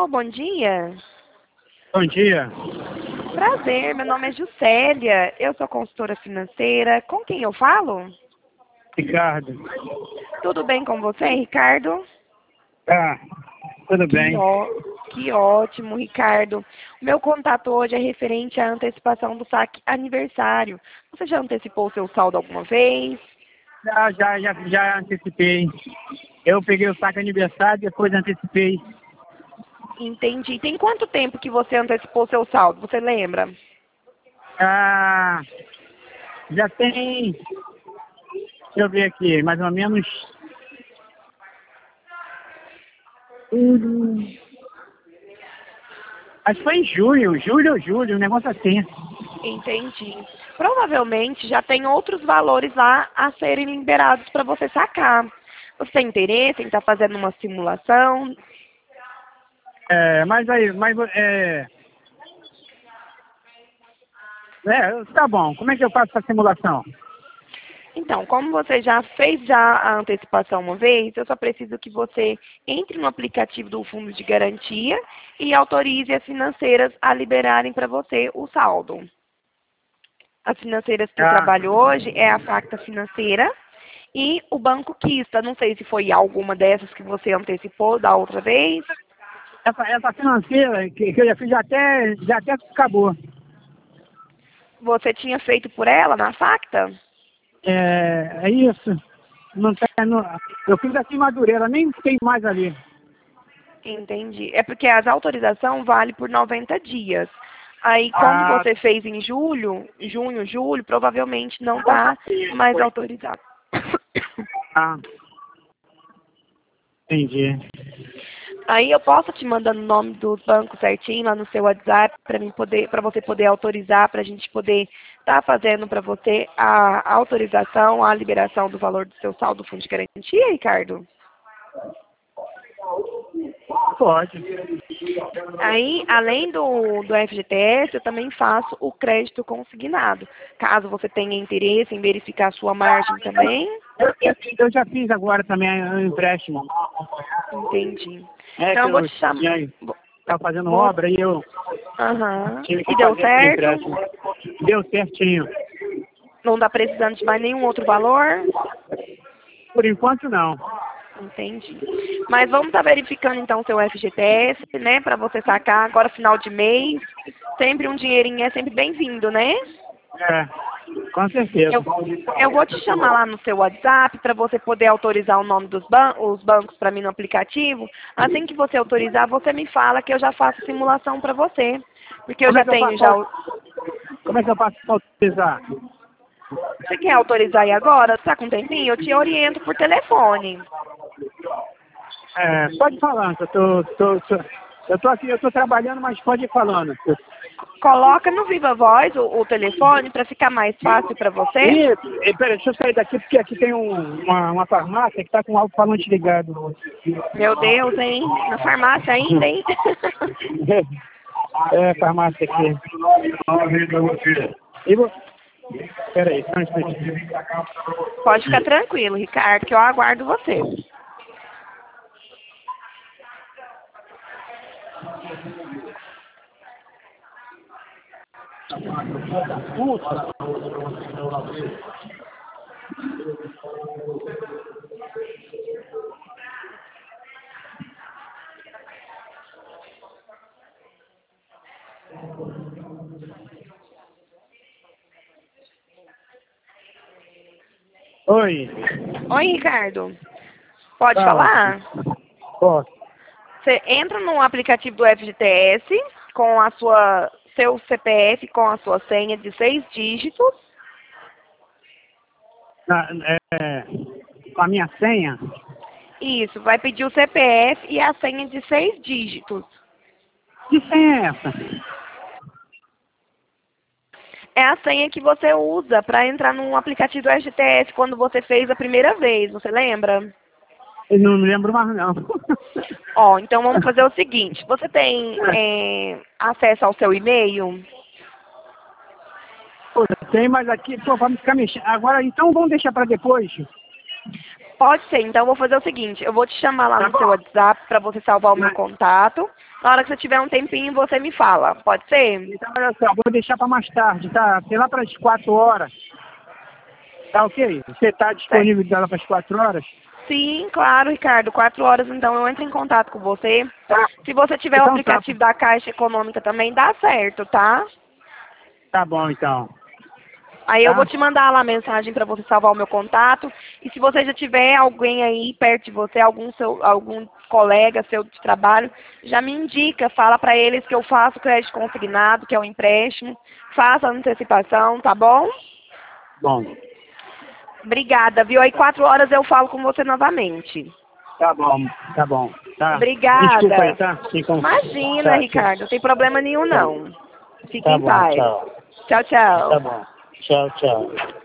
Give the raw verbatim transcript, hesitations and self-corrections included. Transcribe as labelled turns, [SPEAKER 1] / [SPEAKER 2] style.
[SPEAKER 1] Alô, bom dia.
[SPEAKER 2] Bom dia.
[SPEAKER 1] Prazer, meu nome é Juscelia, eu sou consultora financeira. Com quem eu falo?
[SPEAKER 2] Ricardo.
[SPEAKER 1] Tudo bem com você, Ricardo?
[SPEAKER 2] Tá, tudo
[SPEAKER 1] Que,
[SPEAKER 2] bem.
[SPEAKER 1] ó, que ótimo, Ricardo. O meu contato hoje é referente à antecipação do saque aniversário. Você já antecipou o seu saldo alguma vez?
[SPEAKER 2] Já, já, já, já antecipei. Eu peguei o saco aniversário, depois antecipei.
[SPEAKER 1] Entendi. Tem quanto tempo que você antecipou o seu saldo? Você lembra?
[SPEAKER 2] Ah, já tem, deixa eu ver aqui, mais ou menos. Hum, acho que foi em julho, julho ou julho, um negócio assim.
[SPEAKER 1] Entendi. Provavelmente já tem outros valores lá a serem liberados para você sacar. Você tem interesse em estar fazendo uma simulação?
[SPEAKER 2] É, mas aí, mas é, é, tá bom. Como é que eu faço essa simulação?
[SPEAKER 1] Então, como você já fez já a antecipação uma vez, eu só preciso que você entre no aplicativo do Fundo de Garantia e autorize as financeiras a liberarem para você o saldo. As financeiras que eu
[SPEAKER 2] Ah,
[SPEAKER 1] trabalho hoje é a Facta Financeira e o Banco Quista. Não sei se foi alguma dessas que você antecipou da outra vez.
[SPEAKER 2] essa, essa financeira que, que eu já fiz já até, já até acabou.
[SPEAKER 1] Você tinha feito por ela na Facta?
[SPEAKER 2] É, é isso. Não tem, não, eu fiz aqui em Madureira, nem tem mais ali.
[SPEAKER 1] Entendi. É porque as autorização vale por noventa dias. Aí, como
[SPEAKER 2] Ah,
[SPEAKER 1] você fez em julho, junho, julho, provavelmente não está mais autorizado.
[SPEAKER 2] ah, entendi.
[SPEAKER 1] Aí eu posso te mandando o nome dos bancos certinho lá no seu WhatsApp para mim poder, para você poder autorizar, para a gente poder estar fazendo para você a autorização, a liberação do valor do seu saldo fundo de garantia, Ricardo?
[SPEAKER 2] Pode.
[SPEAKER 1] Aí, além do, do F G T S, eu também faço o crédito consignado. Caso você tenha interesse em verificar a sua margem também,
[SPEAKER 2] Eu, eu, eu já fiz agora também um empréstimo.
[SPEAKER 1] entendi.
[SPEAKER 2] É
[SPEAKER 1] Então,
[SPEAKER 2] que
[SPEAKER 1] eu vou
[SPEAKER 2] eu
[SPEAKER 1] te chamar.
[SPEAKER 2] estava fazendo
[SPEAKER 1] Vou,
[SPEAKER 2] obra e eu
[SPEAKER 1] aham.
[SPEAKER 2] tive que
[SPEAKER 1] E deu
[SPEAKER 2] fazer esse
[SPEAKER 1] certo?
[SPEAKER 2] empréstimo. Deu certinho.
[SPEAKER 1] Não está precisando de mais nenhum outro valor?
[SPEAKER 2] Por enquanto, não.
[SPEAKER 1] Entendi. Mas vamos estar verificando então seu F G T S, né, para você sacar agora final de mês. Sempre um dinheirinho é sempre bem-vindo, né?
[SPEAKER 2] É, com certeza.
[SPEAKER 1] Eu, eu vou te chamar lá no seu WhatsApp para você poder autorizar o nome dos ban os bancos para mim no aplicativo. Assim que você autorizar, você me fala que eu já faço simulação para você. Porque eu
[SPEAKER 2] Como é
[SPEAKER 1] já
[SPEAKER 2] que eu
[SPEAKER 1] tenho
[SPEAKER 2] faço
[SPEAKER 1] já
[SPEAKER 2] pra,
[SPEAKER 1] o...
[SPEAKER 2] como é que eu faço para autorizar?
[SPEAKER 1] Você quer autorizar aí agora? Tá com tempinho? Eu te oriento por telefone.
[SPEAKER 2] É, pode ir falando, que eu tô, tô, tô, eu tô aqui, eu tô trabalhando, mas pode ir falando.
[SPEAKER 1] Coloca no Viva Voz o, o telefone para ficar mais fácil para você.
[SPEAKER 2] E, e peraí, deixa eu sair daqui, porque aqui tem um, uma, uma farmácia que tá com o alto-falante ligado.
[SPEAKER 1] Meu Deus, hein? Na farmácia ainda, hein?
[SPEAKER 2] É, farmácia aqui. E você? Peraí, só um instantinho.
[SPEAKER 1] Pode ficar tranquilo, Ricardo, que eu aguardo você.
[SPEAKER 2] Oi.
[SPEAKER 1] Oi, Ricardo. Pode
[SPEAKER 2] Fala.
[SPEAKER 1] falar?
[SPEAKER 2] Posso.
[SPEAKER 1] Você entra no aplicativo do F G T S com a sua seu C P F com a sua senha de seis dígitos.
[SPEAKER 2] Na, é, com a minha senha?
[SPEAKER 1] Isso, vai pedir o C P F e a senha de seis dígitos.
[SPEAKER 2] Que senha é essa?
[SPEAKER 1] É a senha que você usa para entrar no aplicativo do F G T S quando você fez a primeira vez, você lembra?
[SPEAKER 2] Eu não me lembro mais, não.
[SPEAKER 1] Ó, então vamos fazer o seguinte, você tem é, acesso ao seu e-mail?
[SPEAKER 2] Pô, tem, mas aqui, pô, vamos ficar mexendo. Agora, então vamos deixar para depois.
[SPEAKER 1] Pode ser, então eu vou fazer o seguinte, eu vou te chamar lá
[SPEAKER 2] Tá
[SPEAKER 1] no
[SPEAKER 2] bom.
[SPEAKER 1] seu WhatsApp para você salvar o meu
[SPEAKER 2] Mas-
[SPEAKER 1] contato. Na hora que você tiver um tempinho, você me fala. Pode ser?
[SPEAKER 2] Então, olha só, vou deixar para mais tarde, tá? Sei lá para as quatro horas. Tá ok? Você está disponível dela para as quatro horas?
[SPEAKER 1] Sim, claro, Ricardo. Quatro horas, então eu entro em contato com você.
[SPEAKER 2] Tá.
[SPEAKER 1] Se você tiver o
[SPEAKER 2] Então,
[SPEAKER 1] aplicativo da Caixa Econômica também, dá certo, tá?
[SPEAKER 2] Tá bom, então.
[SPEAKER 1] Aí eu
[SPEAKER 2] Tá?
[SPEAKER 1] vou te mandar lá a mensagem para você salvar o meu contato. E se você já tiver alguém aí perto de você, algum, seu, algum colega seu de trabalho, já me indica, fala para eles que eu faço crédito consignado, que é um empréstimo, faça a antecipação, tá bom?
[SPEAKER 2] Bom,
[SPEAKER 1] Obrigada, viu? Aí quatro horas eu falo com você novamente.
[SPEAKER 2] tá bom, tá bom. Tá.
[SPEAKER 1] Obrigada.
[SPEAKER 2] Desculpa aí, tá? Fica um...
[SPEAKER 1] Imagina,
[SPEAKER 2] tá,
[SPEAKER 1] Ricardo, não tem problema nenhum
[SPEAKER 2] tá.
[SPEAKER 1] não. Fique
[SPEAKER 2] Tá
[SPEAKER 1] em
[SPEAKER 2] bom,
[SPEAKER 1] paz.
[SPEAKER 2] tchau.
[SPEAKER 1] Tchau, tchau.
[SPEAKER 2] Tá bom. Tchau, tchau.